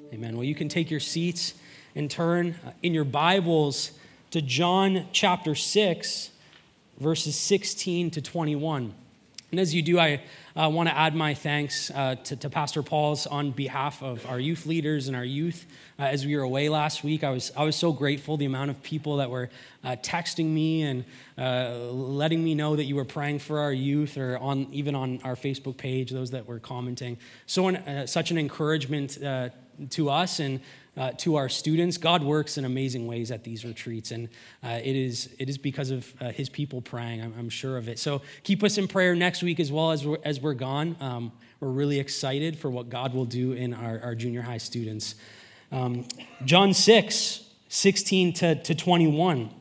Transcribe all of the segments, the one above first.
Amen. Well, you can take your seats and turn in your Bibles to John chapter 6, verses 16 to 21. And as you do, I want to add my thanks to Pastor Paul's on behalf of our youth leaders and our youth. As we were away last week, I was so grateful, the amount of people that were texting me and letting me know that you were praying for our youth, or even on our Facebook page, those that were commenting. Such an encouragement to us and to our students. God works in amazing ways at these retreats, and it is because of his people praying. I'm sure of it. So keep us in prayer next week as well as we're gone. We're really excited for what God will do in our junior high students. John 6, 16 to 21.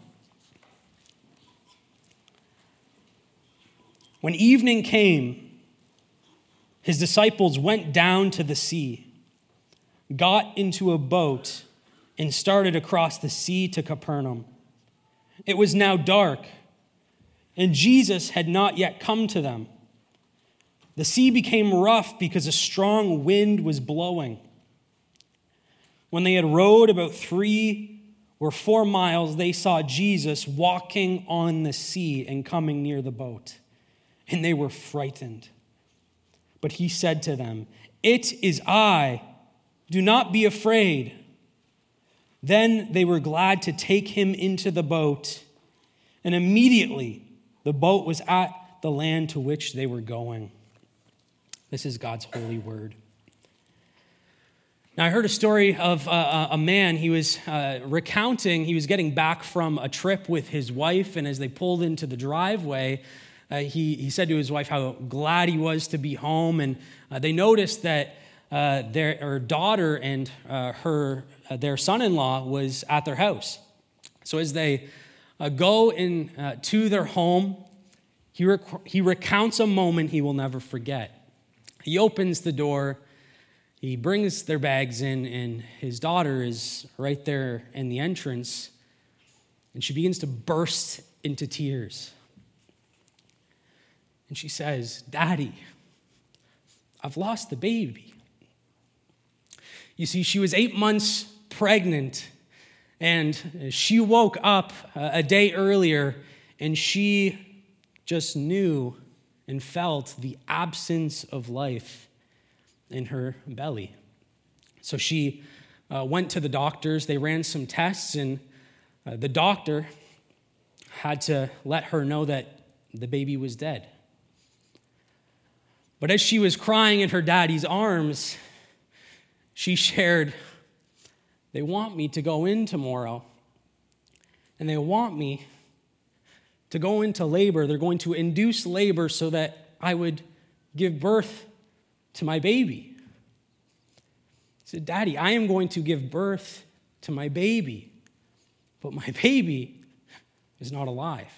When evening came, his disciples went down to the sea, got into a boat, and started across the sea to Capernaum. It was now dark, and Jesus had not yet come to them. The sea became rough because a strong wind was blowing. When they had rowed about 3 or 4 miles, they saw Jesus walking on the sea and coming near the boat, and they were frightened. But he said to them, "It is I. Do not be afraid." Then they were glad to take him into the boat, and immediately the boat was at the land to which they were going. This is God's holy word. Now, I heard a story of a man. He was recounting, he was getting back from a trip with his wife, and as they pulled into the driveway, he said to his wife how glad he was to be home, and they noticed that their daughter and their son-in-law was at their house. So as they go to their home, he recounts a moment he will never forget. He opens the door, he brings their bags in, and his daughter is right there in the entrance, and she begins to burst into tears. And she says, "Daddy, I've lost the baby." You see, she was 8 months pregnant, and she woke up a day earlier, and she just knew and felt the absence of life in her belly. So she went to the doctors. They ran some tests, and the doctor had to let her know that the baby was dead. But as she was crying in her daddy's arms, she shared, "They want me to go in tomorrow, and they want me to go into labor. They're going to induce labor so that I would give birth to my baby." He said, "Daddy, I am going to give birth to my baby, but my baby is not alive."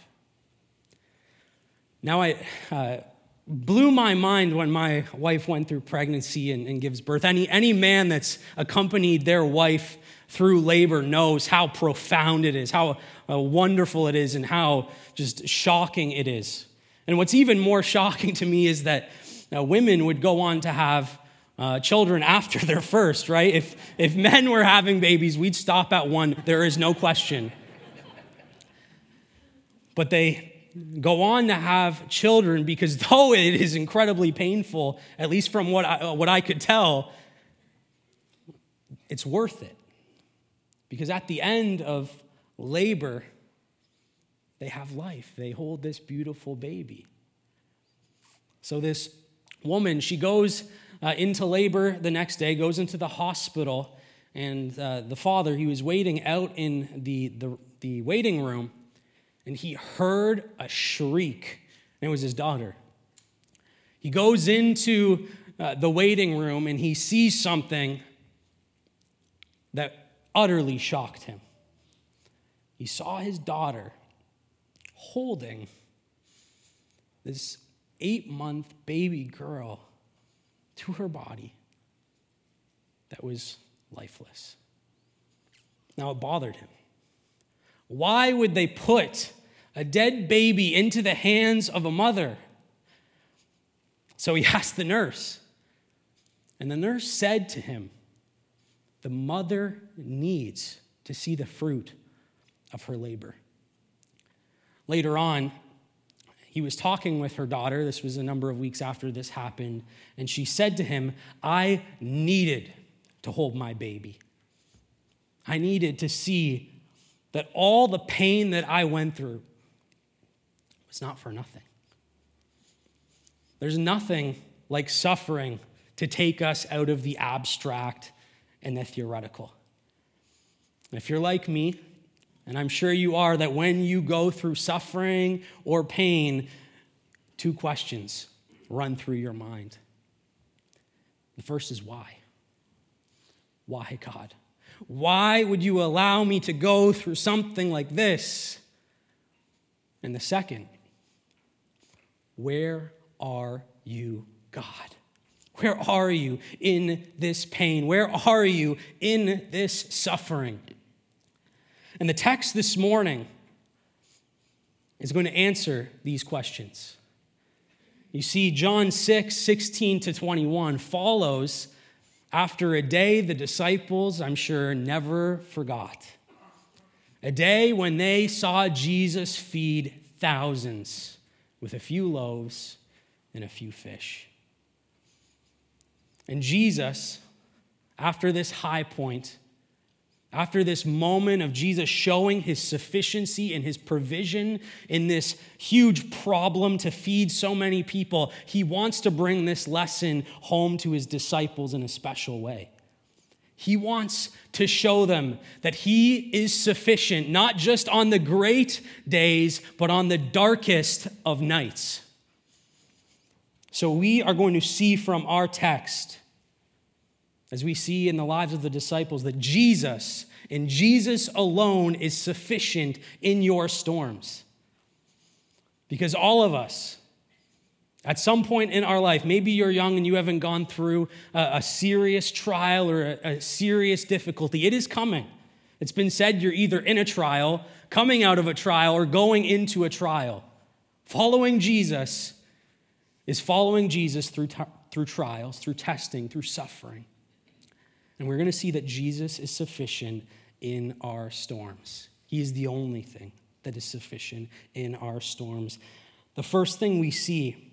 Now, I blew my mind when my wife went through pregnancy and gives birth. Any man that's accompanied their wife through labor knows how profound it is, how wonderful it is, and how just shocking it is. And what's even more shocking to me is that women would go on to have children after their first, right? If men were having babies, we'd stop at 1. There is no question. But they go on to have children because though it is incredibly painful, at least from what I could tell, it's worth it. Because at the end of labor, they have life. They hold this beautiful baby. So this woman, she goes into labor the next day, goes into the hospital, and the father, he was waiting out in the waiting room, and he heard a shriek, and it was his daughter. He goes into the waiting room, and he sees something that utterly shocked him. He saw his daughter holding this 8-month baby girl to her body that was lifeless. Now, it bothered him. Why would they put a dead baby into the hands of a mother? So he asked the nurse, and the nurse said to him, the mother needs to see the fruit of her labor. Later on, he was talking with her daughter. This was a number of weeks after this happened. And she said to him, I needed to hold my baby. I needed to see that all the pain that I went through was not for nothing. There's nothing like suffering to take us out of the abstract and the theoretical. If you're like me, and I'm sure you are, that when you go through suffering or pain, two questions run through your mind. The first is why? Why, God? Why would you allow me to go through something like this? And the second, where are you, God? Where are you in this pain? Where are you in this suffering? And the text this morning is going to answer these questions. You see, John 6, 16 to 21 follows after a day the disciples, I'm sure, never forgot. A day when they saw Jesus feed thousands with a few loaves and a few fish. And Jesus, after this high point, after this moment of Jesus showing his sufficiency and his provision in this huge problem to feed so many people, he wants to bring this lesson home to his disciples in a special way. He wants to show them that he is sufficient, not just on the great days, but on the darkest of nights. So we are going to see from our text, as we see in the lives of the disciples, that Jesus and Jesus alone is sufficient in your storms. Because all of us, at some point in our life, maybe you're young and you haven't gone through a serious trial or a serious difficulty. It is coming. It's been said you're either in a trial, coming out of a trial, or going into a trial. Following Jesus is following Jesus through trials, through testing, through suffering. And we're going to see that Jesus is sufficient in our storms. He is the only thing that is sufficient in our storms. The first thing we see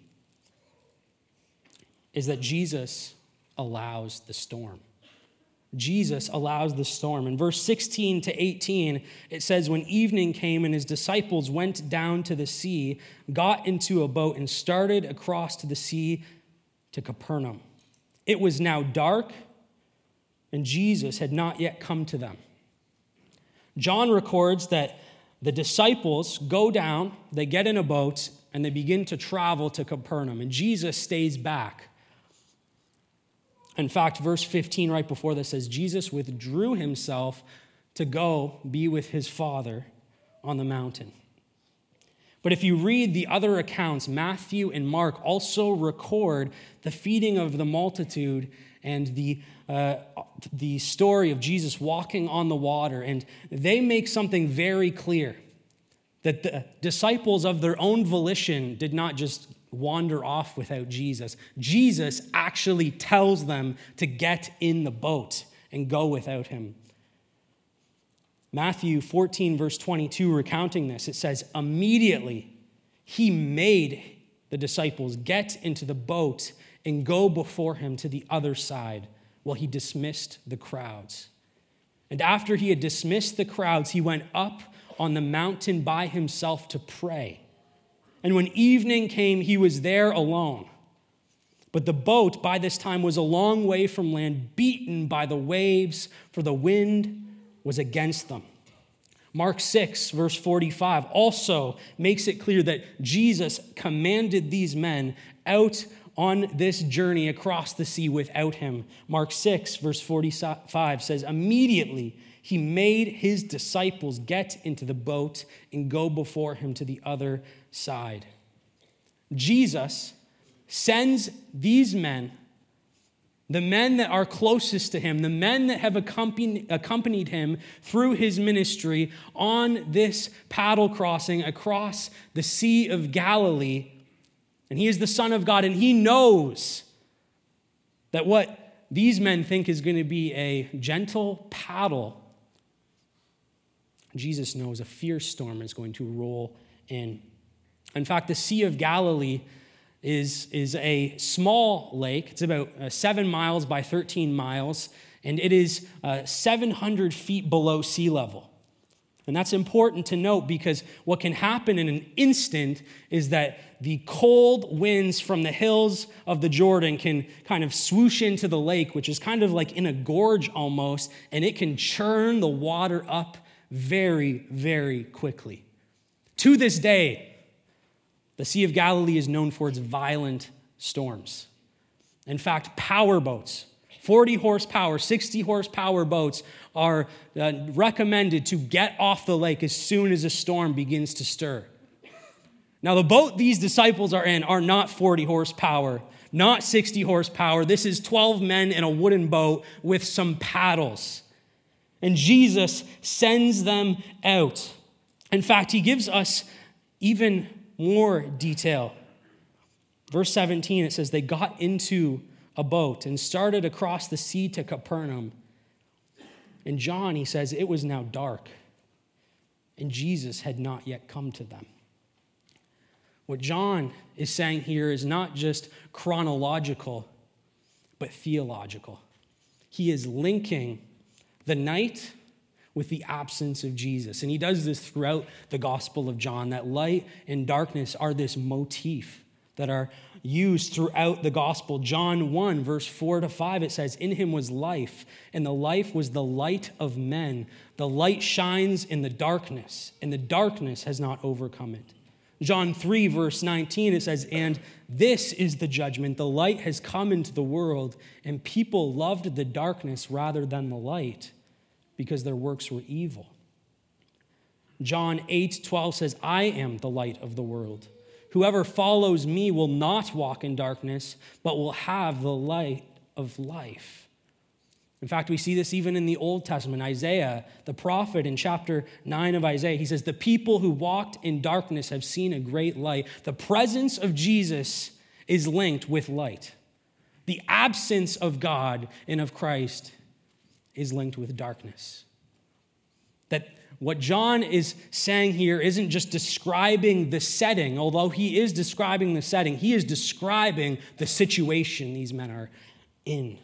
is that Jesus allows the storm. Jesus allows the storm. In verse 16 to 18, it says, when evening came and his disciples went down to the sea, got into a boat and started across to the sea to Capernaum. It was now dark, and Jesus had not yet come to them. John records that the disciples go down, they get in a boat, and they begin to travel to Capernaum, and Jesus stays back. In fact, verse 15 right before this says, Jesus withdrew himself to go be with his Father on the mountain. But if you read the other accounts, Matthew and Mark also record the feeding of the multitude and the story of Jesus walking on the water. And they make something very clear, that the disciples of their own volition did not just wander off without Jesus. Jesus actually tells them to get in the boat and go without him. Matthew 14, verse 22, recounting this, it says, immediately he made the disciples get into the boat and go before him to the other side while he dismissed the crowds. And after he had dismissed the crowds, he went up on the mountain by himself to pray. And when evening came, he was there alone. But the boat by this time was a long way from land, beaten by the waves, for the wind was against them. Mark 6, verse 45, also makes it clear that Jesus commanded these men out on this journey across the sea without him. Mark 6, verse 45 says, immediately he made his disciples get into the boat and go before him to the other side. Jesus sends these men, the men that are closest to him, the men that have accompanied him through his ministry on this paddle crossing across the Sea of Galilee. And he is the Son of God, and he knows that what these men think is going to be a gentle paddle, Jesus knows a fierce storm is going to roll in. In fact, the Sea of Galilee is a small lake. It's about 7 miles by 13 miles, and it is 700 feet below sea level. And that's important to note because what can happen in an instant is that the cold winds from the hills of the Jordan can kind of swoosh into the lake, which is kind of like in a gorge almost, and it can churn the water up very, very quickly. To this day, the Sea of Galilee is known for its violent storms. In fact, power boats, 40 horsepower, 60 horsepower boats are recommended to get off the lake as soon as a storm begins to stir. Now, the boat these disciples are in are not 40 horsepower, not 60 horsepower. This is 12 men in a wooden boat with some paddles. And Jesus sends them out. In fact, he gives us even more detail. Verse 17, it says, they got into a boat and started across the sea to Capernaum. And John, he says, it was now dark, and Jesus had not yet come to them. What John is saying here is not just chronological, but theological. He is linking the night with the absence of Jesus. And he does this throughout the Gospel of John, that light and darkness are this motif that are used throughout the Gospel. John 1, verse 4-5, it says, in him was life, and the life was the light of men. The light shines in the darkness, and the darkness has not overcome it. John 3, verse 19, it says, and this is the judgment. The light has come into the world, and people loved the darkness rather than the light, because their works were evil. John 8:12 says, I am the light of the world. Whoever follows me will not walk in darkness, but will have the light of life. In fact, we see this even in the Old Testament. Isaiah, the prophet, in chapter 9 of Isaiah, he says, the people who walked in darkness have seen a great light. The presence of Jesus is linked with light. The absence of God and of Christ is linked with darkness. That what John is saying here isn't just describing the setting, although he is describing the setting, he is describing the situation these men are in.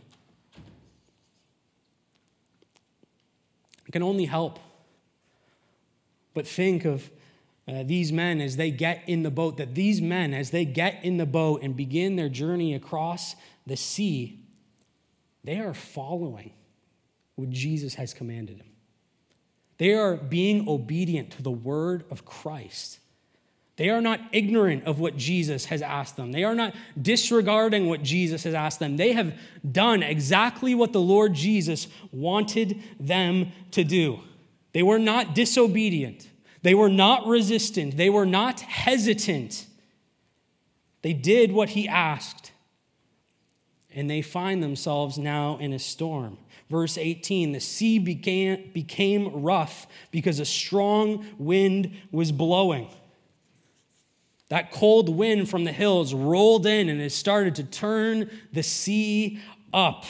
I can only help but think of these men as they get in the boat, that these men, as they get in the boat and begin their journey across the sea, they are following what Jesus has commanded him. They are being obedient to the word of Christ. They are not ignorant of what Jesus has asked them. They are not disregarding what Jesus has asked them. They have done exactly what the Lord Jesus wanted them to do. They were not disobedient. They were not resistant. They were not hesitant. They did what he asked. And they find themselves now in a storm. Verse 18, the sea became rough because a strong wind was blowing. That cold wind from the hills rolled in and it started to turn the sea up.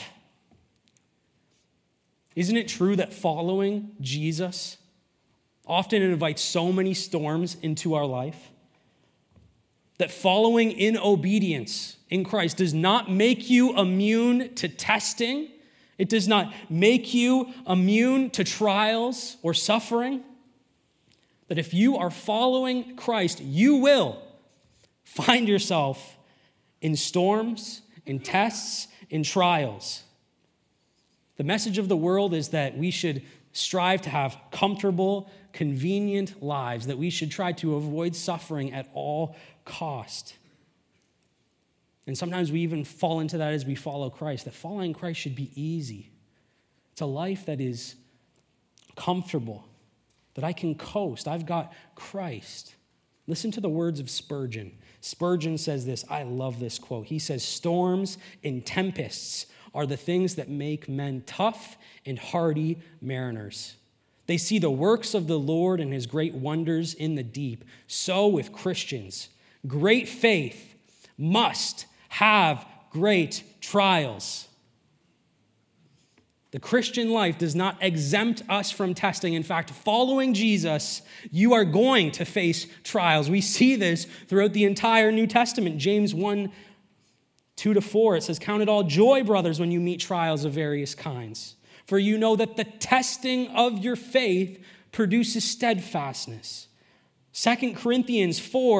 Isn't it true that following Jesus often invites so many storms into our life? That following in obedience in Christ does not make you immune to testing. It does not make you immune to trials or suffering. That if you are following Christ, you will find yourself in storms, in tests, in trials. The message of the world is that we should strive to have comfortable, convenient lives, that we should try to avoid suffering at all cost. And sometimes we even fall into that as we follow Christ, that following Christ should be easy. It's a life that is comfortable, that I can coast. I've got Christ. Listen to the words of Spurgeon. Spurgeon says this. I love this quote. He says, storms and tempests are the things that make men tough and hardy mariners. They see the works of the Lord and his great wonders in the deep. So with Christians, great faith must have great trials. The Christian life does not exempt us from testing. In fact, following Jesus, you are going to face trials. We see this throughout the entire New Testament. James 1, 2-4, it says, "Count it all joy, brothers, when you meet trials of various kinds. For you know that the testing of your faith produces steadfastness." 2 Corinthians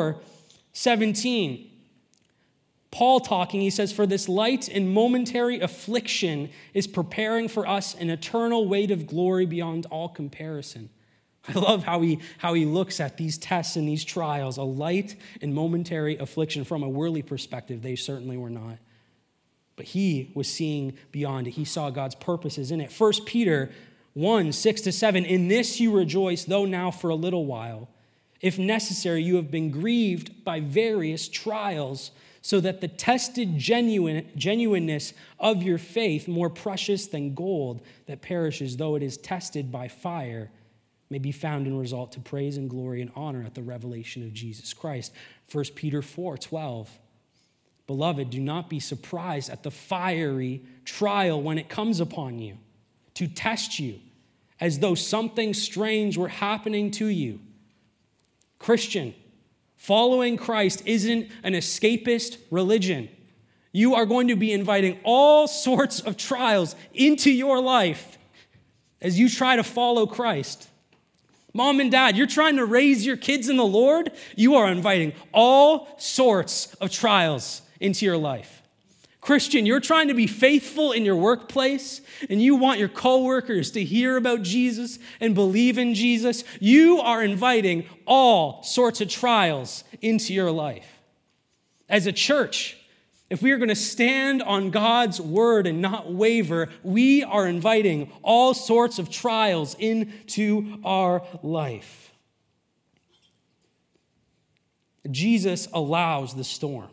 4:17. Paul talking, he says, "For this light and momentary affliction is preparing for us an eternal weight of glory beyond all comparison." I love how he looks at these tests and these trials, a light and momentary affliction. From a worldly perspective, they certainly were not. But he was seeing beyond it. He saw God's purposes in it. 1 Peter 1:6-7, "In this you rejoice, though now for a little while. If necessary, you have been grieved by various trials, so that the tested genuineness of your faith, more precious than gold that perishes, though it is tested by fire, may be found and result to praise and glory and honor at the revelation of Jesus Christ." 1 Peter 4:12, "Beloved, do not be surprised at the fiery trial when it comes upon you, to test you, as though something strange were happening to you." Christian, following Christ isn't an escapist religion. You are going to be inviting all sorts of trials into your life as you try to follow Christ. Mom and dad, you're trying to raise your kids in the Lord, you are inviting all sorts of trials into your life. Christian, you're trying to be faithful in your workplace and you want your coworkers to hear about Jesus and believe in Jesus. You are inviting all sorts of trials into your life. As a church, if we are going to stand on God's word and not waver, we are inviting all sorts of trials into our life. Jesus allows the storm.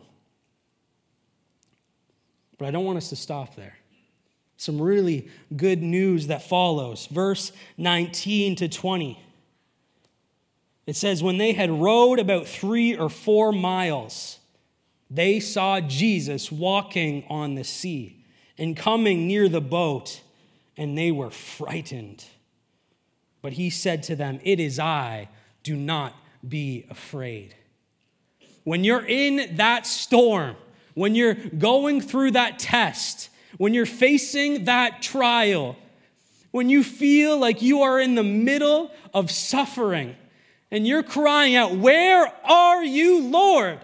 But I don't want us to stop there. Some really good news that follows. Verse 19-20. It says, "When they had rowed about 3 or 4 miles, they saw Jesus walking on the sea and coming near the boat, and they were frightened. But he said to them, 'It is I, do not be afraid.'" When you're in that storm, when you're going through that test, when you're facing that trial, when you feel like you are in the middle of suffering and you're crying out, "Where are you, Lord?"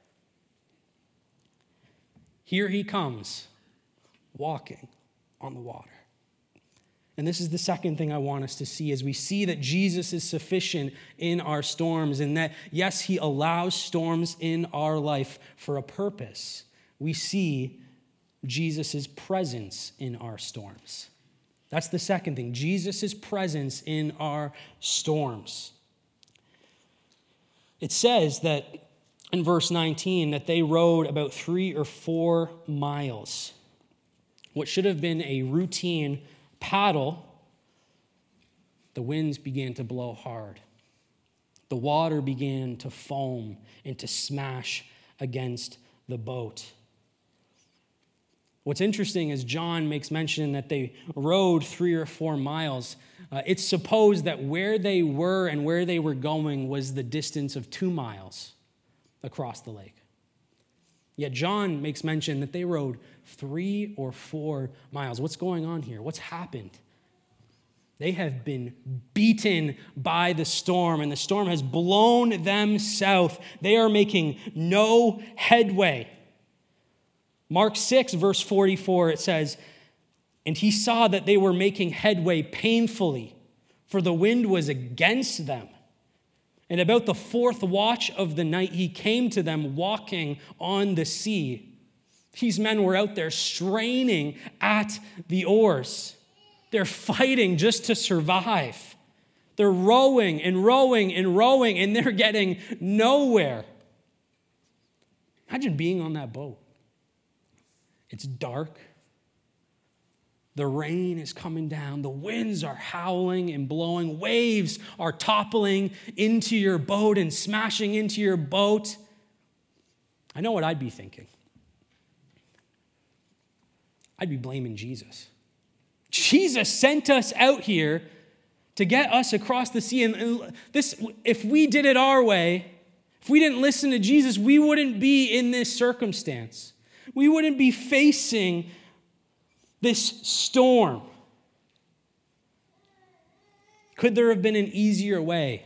Here he comes, walking on the water. And this is the second thing I want us to see, as we see that Jesus is sufficient in our storms, and that, yes, he allows storms in our life for a purpose. We see Jesus' presence in our storms. That's the second thing, Jesus' presence in our storms. It says that in verse 19 that they rowed about 3 or 4 miles. What should have been a routine paddle, the winds began to blow hard. The water began to foam and to smash against the boat. What's interesting is John makes mention that they rowed 3 or 4 miles. It's supposed that where they were and where they were going was the distance of 2 miles across the lake. Yet John makes mention that they rowed 3 or 4 miles. What's going on here? What's happened? They have been beaten by the storm, and the storm has blown them south. They are making no headway. Mark 6, verse 44, it says, "And he saw that they were making headway painfully, for the wind was against them. And about the 4th watch of the night, he came to them walking on the sea." These men were out there straining at the oars. They're fighting just to survive. They're rowing and rowing and rowing, and they're getting nowhere. Imagine being on that boat. It's dark. The rain is coming down. The winds are howling and blowing. Waves are toppling into your boat and smashing into your boat. I know what I'd be thinking. I'd be blaming Jesus. Jesus sent us out here to get us across the sea. And this, if we did it our way, if we didn't listen to Jesus, we wouldn't be in this circumstance. We wouldn't be facing this storm. Could there have been an easier way?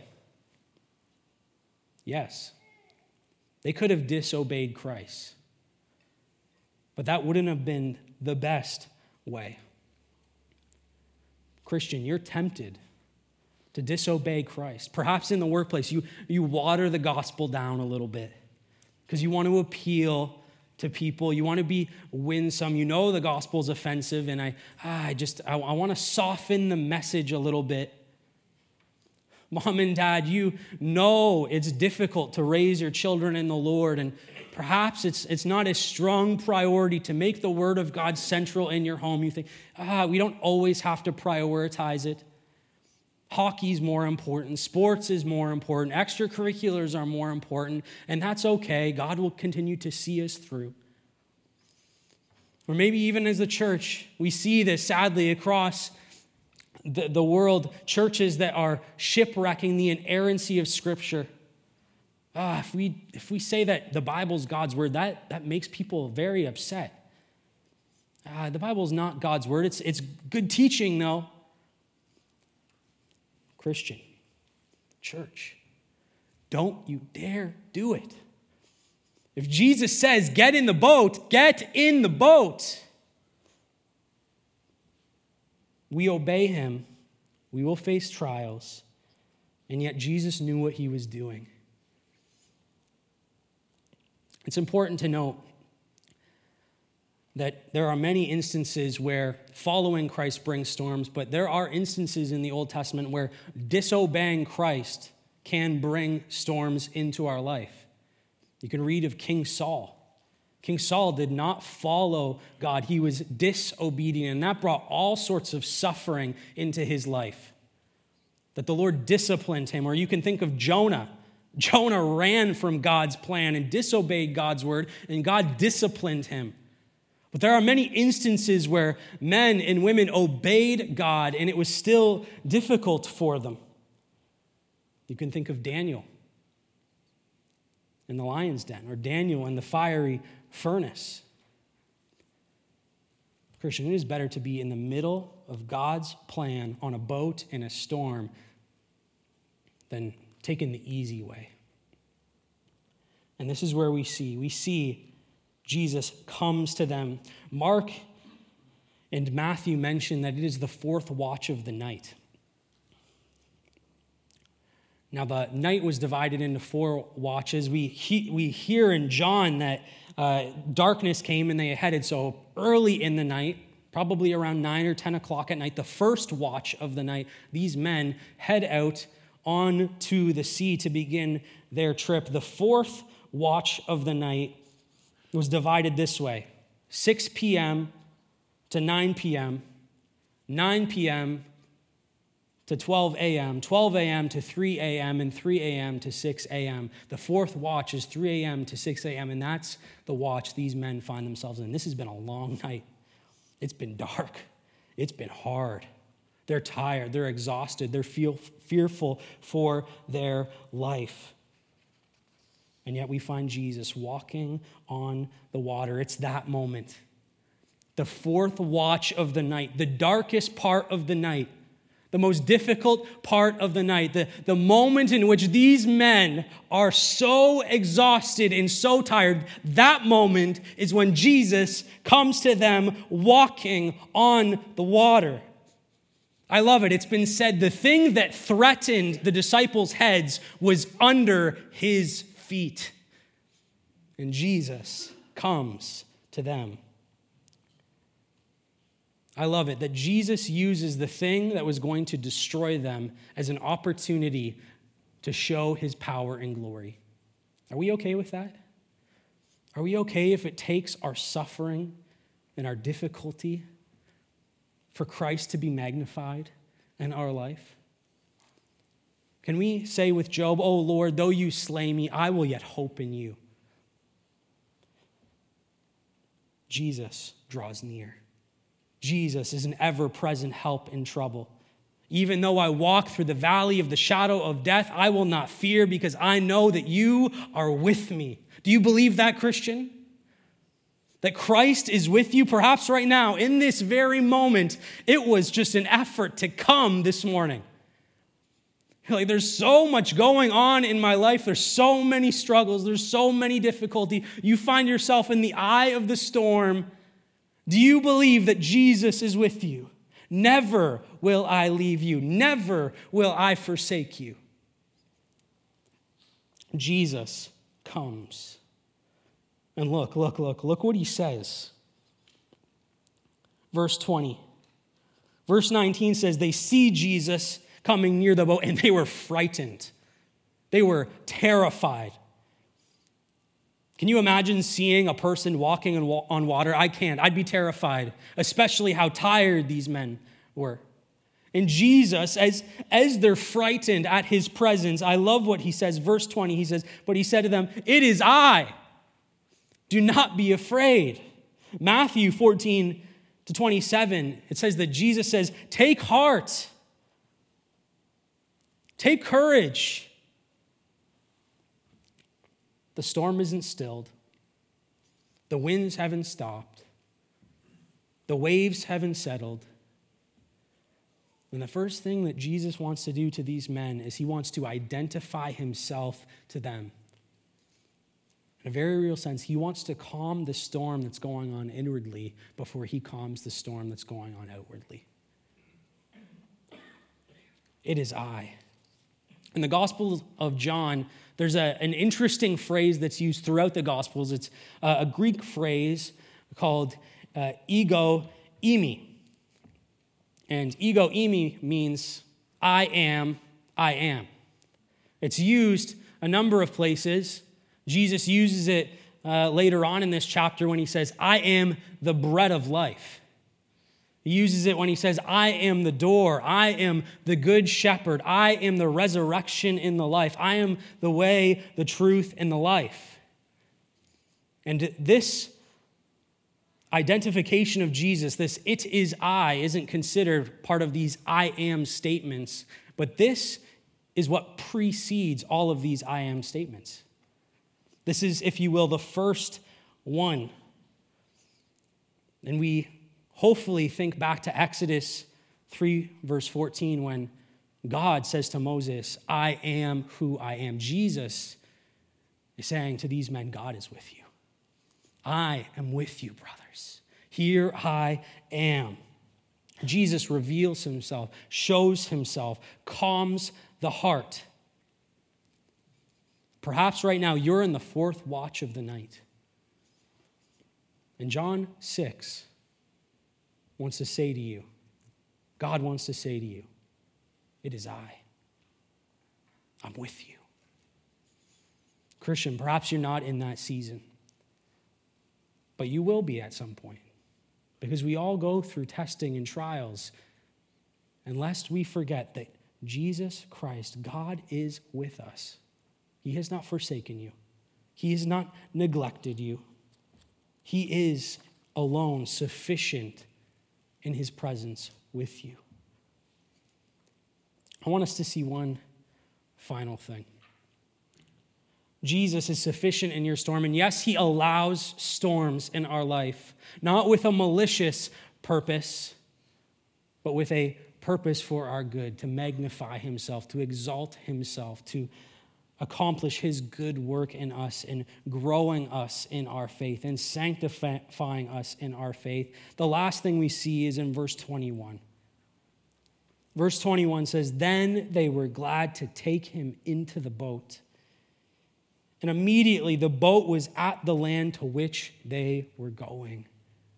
Yes. They could have disobeyed Christ. But that wouldn't have been the best way. Christian, you're tempted to disobey Christ. Perhaps in the workplace, you water the gospel down a little bit because you want to appeal to people. You want to be winsome. You know the gospel is offensive, and I want to soften the message a little bit. Mom and dad, you know it's difficult to raise your children in the Lord, and perhaps it's not a strong priority to make the Word of God central in your home. You think, we don't always have to prioritize it. Hockey's more important. Sports is more important. Extracurriculars are more important, and that's okay. God will continue to see us through. Or maybe even as the church, we see this sadly across the world, churches that are shipwrecking the inerrancy of Scripture. If we say that the Bible's God's word, that makes people very upset. The Bible's not God's word. It's good teaching, though. Christian, church, don't you dare do it. If Jesus says, get in the boat, get in the boat. We obey him, we will face trials, and yet Jesus knew what he was doing. It's important to note that there are many instances where following Christ brings storms, but there are instances in the Old Testament where disobeying Christ can bring storms into our life. You can read of King Saul. King Saul did not follow God. He was disobedient, and that brought all sorts of suffering into his life. That the Lord disciplined him. Or you can think of Jonah. Jonah ran from God's plan and disobeyed God's word, and God disciplined him. But there are many instances where men and women obeyed God, and it was still difficult for them. You can think of Daniel in the lion's den, or Daniel in the fiery furnace. Christian, it is better to be in the middle of God's plan on a boat in a storm than taking the easy way. And this is where we see Jesus comes to them. Mark and Matthew mention that it is the fourth watch of the night. Now, the night was divided into 4 watches. We hear in John that darkness came and they headed so early in the night, probably around 9 or 10 o'clock at night, the first watch of the night, these men head out onto the sea to begin their trip. The fourth watch of the night was divided this way: 6 p.m. to 9 p.m., 9 p.m. to 12 a.m., 12 a.m. to 3 a.m., and 3 a.m. to 6 a.m. The fourth watch is 3 a.m. to 6 a.m., and that's the watch these men find themselves in. This has been a long night. It's been dark. It's been hard. They're tired. They're exhausted. They're fearful for their life. And yet we find Jesus walking on the water. It's that moment. The fourth watch of the night, the darkest part of the night, the most difficult part of the night, the moment in which these men are so exhausted and so tired, that moment is when Jesus comes to them walking on the water. I love it. It's been said the thing that threatened the disciples' heads was under his feet. And Jesus comes to them. I love it that Jesus uses the thing that was going to destroy them as an opportunity to show his power and glory. Are we okay with that? Are we okay if it takes our suffering and our difficulty for Christ to be magnified in our life? Can we say with Job, "Oh Lord, though you slay me, I will yet hope in you"? Jesus draws near. Jesus is an ever-present help in trouble. Even though I walk through the valley of the shadow of death, I will not fear because I know that you are with me. Do you believe that, Christian? That Christ is with you? Perhaps right now, in this very moment, it was just an effort to come this morning. Like, there's so much going on in my life. There's so many struggles. There's so many difficulty. You find yourself in the eye of the storm. Do you believe that Jesus is with you? Never will I leave you. Never will I forsake you. Jesus comes. And look what he says. Verse 20. Verse 19 says, they see Jesus coming near the boat, and they were frightened. They were terrified. Can you imagine seeing a person walking on water? I can't. I'd be terrified, especially how tired these men were. And Jesus, as they're frightened at his presence, I love what he says. Verse 20, he says, but he said to them, it is I. Do not be afraid. Matthew 14-27, it says that Jesus says, take heart. Take courage. The storm isn't stilled. The winds haven't stopped. The waves haven't settled. And the first thing that Jesus wants to do to these men is he wants to identify himself to them. In a very real sense, he wants to calm the storm that's going on inwardly before he calms the storm that's going on outwardly. It is I. In the Gospel of John, there's an interesting phrase that's used throughout the Gospels. It's a Greek phrase called ego eimi. And ego eimi means I am. It's used a number of places. Jesus uses it later on in this chapter when he says, I am the bread of life. He uses it when he says, I am the door. I am the good shepherd. I am the resurrection in the life. I am the way, the truth, and the life. And this identification of Jesus, this it is I, isn't considered part of these I am statements, but this is what precedes all of these I am statements. This is, if you will, the first one. And we hopefully think back to Exodus 3, verse 14, when God says to Moses, I am who I am. Jesus is saying to these men, God is with you. I am with you, brothers. Here I am. Jesus reveals himself, shows himself, calms the heart. Perhaps right now you're in the fourth watch of the night. And John 6 wants to say to you, God wants to say to you, it is I. I'm with you. Christian, perhaps you're not in that season, but you will be at some point, because we all go through testing and trials. And lest we forget that Jesus Christ, God, is with us. He has not forsaken you. He has not neglected you. He is alone sufficient in his presence with you. I want us to see one final thing. Jesus is sufficient in your storm, and yes, he allows storms in our life, not with a malicious purpose, but with a purpose for our good, to magnify himself, to exalt himself, to accomplish his good work in us and growing us in our faith and sanctifying us in our faith. The last thing we see is in verse 21. Verse 21 says, then they were glad to take him into the boat. And immediately the boat was at the land to which they were going.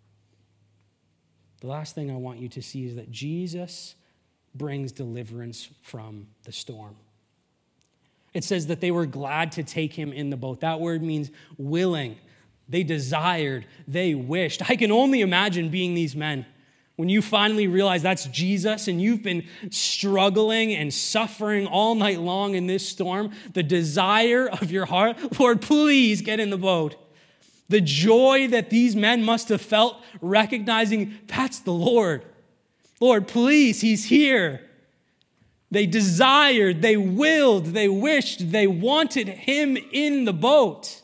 The last thing I want you to see is that Jesus brings deliverance from the storm. It says that they were glad to take him in the boat. That word means willing. They desired, they wished. I can only imagine being these men when you finally realize that's Jesus and you've been struggling and suffering all night long in this storm. The desire of your heart, Lord, please get in the boat. The joy that these men must have felt recognizing, that's the Lord. Lord, please, he's here. They desired, they willed, they wished, they wanted him in the boat.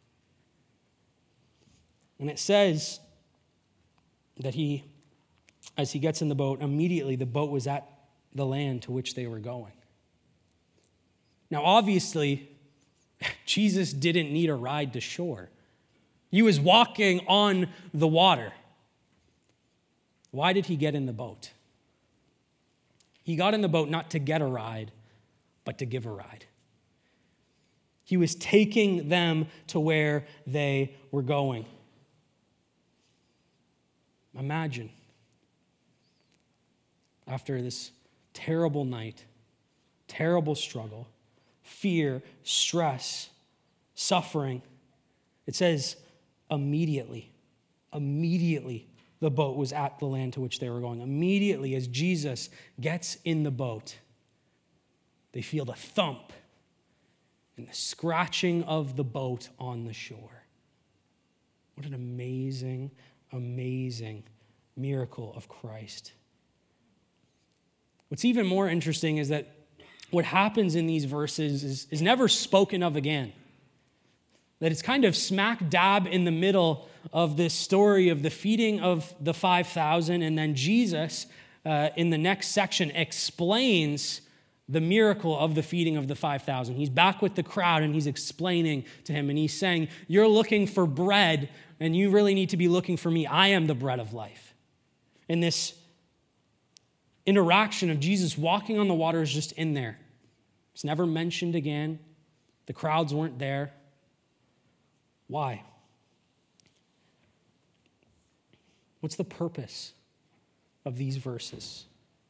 And it says that as he gets in the boat, immediately the boat was at the land to which they were going. Now, obviously, Jesus didn't need a ride to shore. He was walking on the water. Why did he get in the boat? He got in the boat not to get a ride, but to give a ride. He was taking them to where they were going. Imagine, after this terrible night, terrible struggle, fear, stress, suffering, it says immediately the boat was at the land to which they were going. Immediately, as Jesus gets in the boat, they feel the thump and the scratching of the boat on the shore. What an amazing, amazing miracle of Christ. What's even more interesting is that what happens in these verses is never spoken of again. That it's kind of smack dab in the middle of this story of the feeding of the 5,000, and then Jesus, in the next section, explains the miracle of the feeding of the 5,000. He's back with the crowd, and he's explaining to him, and he's saying, you're looking for bread, and you really need to be looking for me. I am the bread of life. And this interaction of Jesus walking on the water is just in there. It's never mentioned again. The crowds weren't there. Why? What's the purpose of these verses?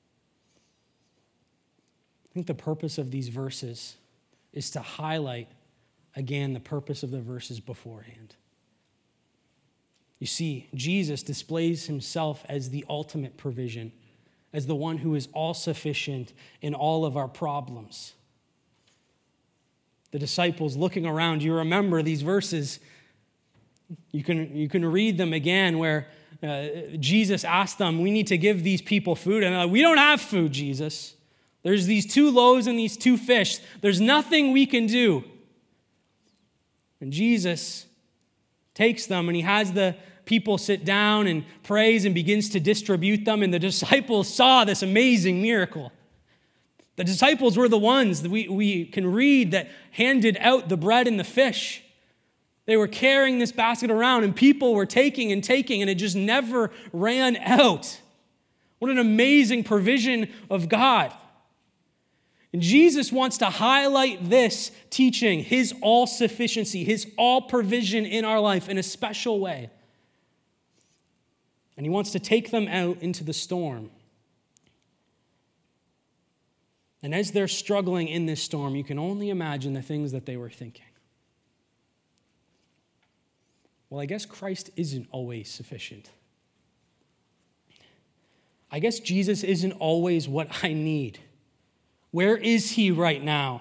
I think the purpose of these verses is to highlight, again, the purpose of the verses beforehand. You see, Jesus displays himself as the ultimate provision, as the one who is all-sufficient in all of our problems. The disciples looking around, you remember these verses. You can read them again where Jesus asked them, we need to give these people food. And they're like, we don't have food, Jesus. There's these 2 loaves and these 2 fish. There's nothing we can do. And Jesus takes them and he has the people sit down and prays and begins to distribute them. And the disciples saw this amazing miracle. The disciples were the ones that we can read that handed out the bread and the fish. They were carrying this basket around, and people were taking, and it just never ran out. What an amazing provision of God. And Jesus wants to highlight this teaching, his all-sufficiency, his all-provision in our life in a special way. And he wants to take them out into the storm. And as they're struggling in this storm, you can only imagine the things that they were thinking. Well, I guess Christ isn't always sufficient. I guess Jesus isn't always what I need. Where is he right now?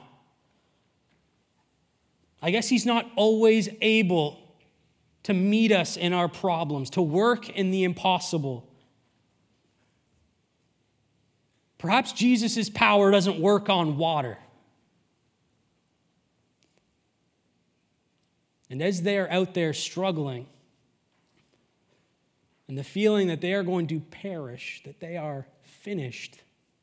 I guess he's not always able to meet us in our problems, to work in the impossible. Perhaps Jesus' power doesn't work on water. And as they are out there struggling, and the feeling that they are going to perish, that they are finished,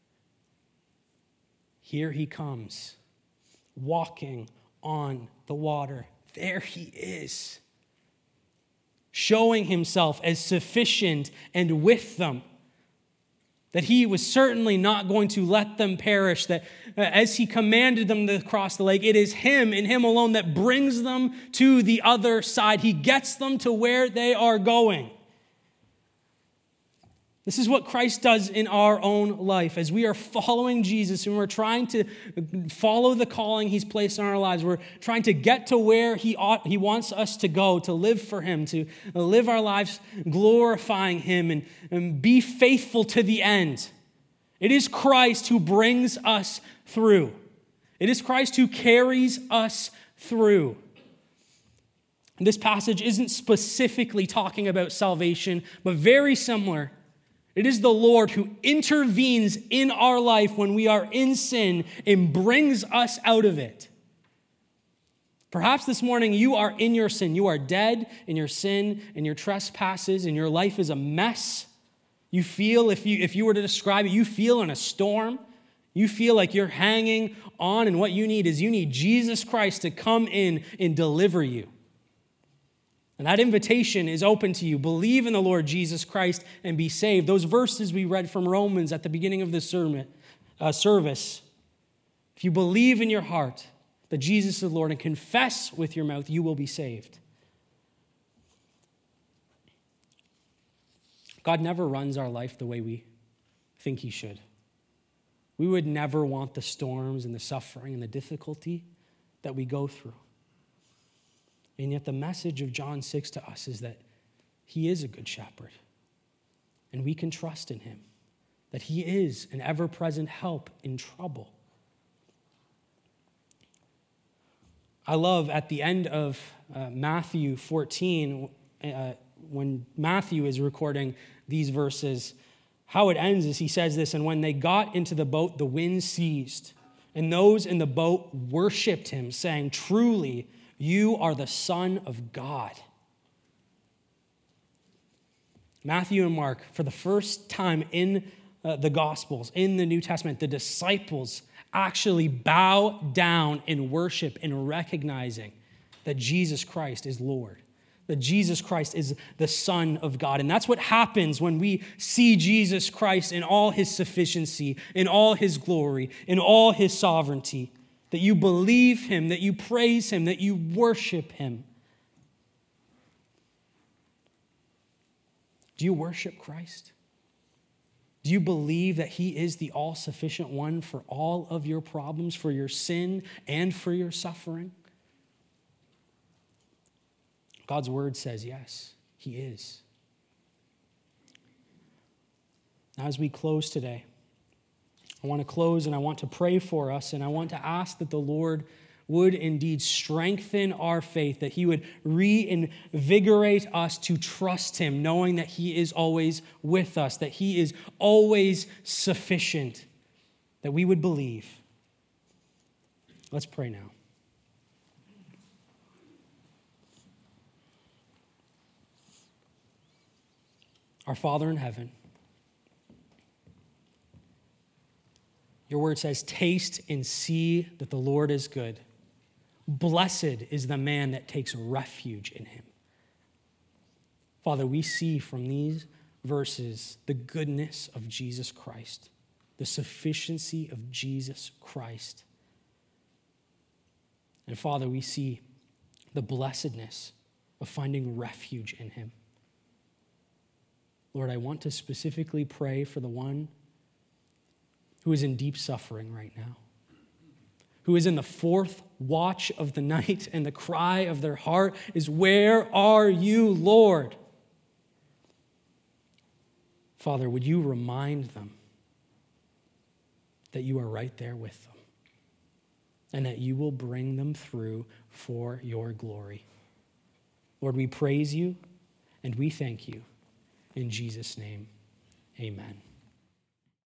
here he comes, walking on the water. There he is, showing himself as sufficient and with them, that he was certainly not going to let them perish, that as he commanded them to cross the lake, it is him and him alone that brings them to the other side. He gets them to where they are going. This is what Christ does in our own life. As we are following Jesus and we're trying to follow the calling he's placed in our lives, we're trying to get to where he wants us to go, to live for him, to live our lives glorifying him and be faithful to the end. It is Christ who brings us through. It is Christ who carries us through. This passage isn't specifically talking about salvation, but very similar. It is the Lord who intervenes in our life when we are in sin and brings us out of it. Perhaps this morning you are in your sin. You are dead in your sin and your trespasses, and your life is a mess. You feel, if you were to describe it, you feel in a storm. You feel like you're hanging on, and what you need is Jesus Christ to come in and deliver you. And that invitation is open to you. Believe in the Lord Jesus Christ and be saved. Those verses we read from Romans at the beginning of this service, if you believe in your heart that Jesus is Lord and confess with your mouth, you will be saved. God never runs our life the way we think he should. We would never want the storms and the suffering and the difficulty that we go through. And yet the message of John 6 to us is that he is a good shepherd, and we can trust in him, that he is an ever-present help in trouble. I love at the end of Matthew 14, when Matthew is recording these verses, how it ends is he says this, and when they got into the boat, the wind ceased, and those in the boat worshiped him, saying, truly, you are the Son of God. Matthew and Mark, for the first time in the Gospels, in the New Testament, the disciples actually bow down in worship and recognizing that Jesus Christ is Lord, that Jesus Christ is the Son of God. And that's what happens when we see Jesus Christ in all his sufficiency, in all his glory, in all his sovereignty. That you believe him, that you praise him, that you worship him. Do you worship Christ? Do you believe that he is the all-sufficient one for all of your problems, for your sin and for your suffering? God's word says yes, he is. Now, as we close today, I want to close and I want to pray for us, and I want to ask that the Lord would indeed strengthen our faith, that he would reinvigorate us to trust him, knowing that he is always with us, that he is always sufficient, that we would believe. Let's pray now. Our Father in heaven, your word says, taste and see that the Lord is good. Blessed is the man that takes refuge in him. Father, we see from these verses the goodness of Jesus Christ, the sufficiency of Jesus Christ. And Father, we see the blessedness of finding refuge in him. Lord, I want to specifically pray for the one who is in deep suffering right now, who is in the fourth watch of the night, and the cry of their heart is, where are you, Lord? Father, would you remind them that you are right there with them and that you will bring them through for your glory. Lord, we praise you and we thank you. In Jesus' name, amen.